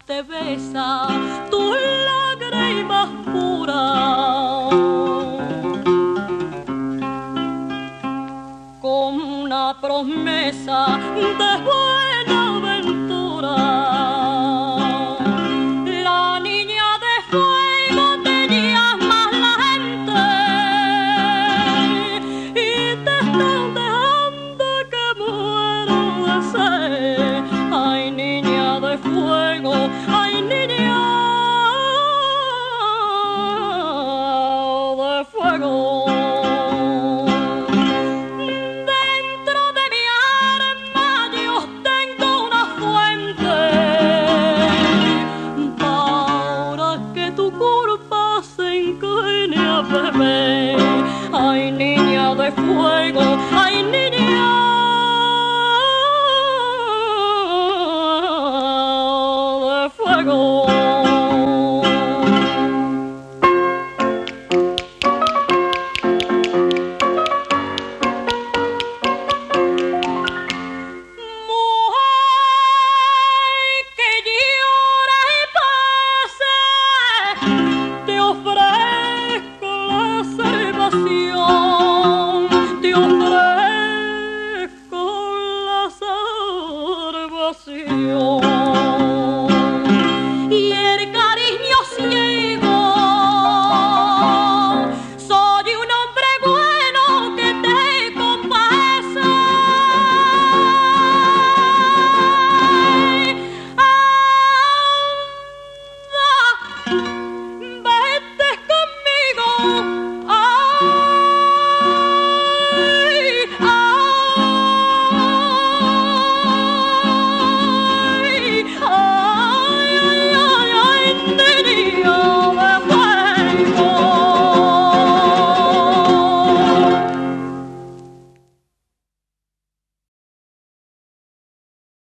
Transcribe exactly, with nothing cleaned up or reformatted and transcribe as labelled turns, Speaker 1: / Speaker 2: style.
Speaker 1: te besa tus lágrimas puras, con una promesa de buena ventura. La niña de fuego te llama la gente y te están dejando que muero de sed. Ay, niña de fuego, ay, niña de fuego. Dentro de mi alma yo tengo una fuente para que tu culpa se incline a beber. Ay, niña de fuego, ay, niña de fuego. Que llora y pase, te ofrezco la salvación, te ofrezco la salvación.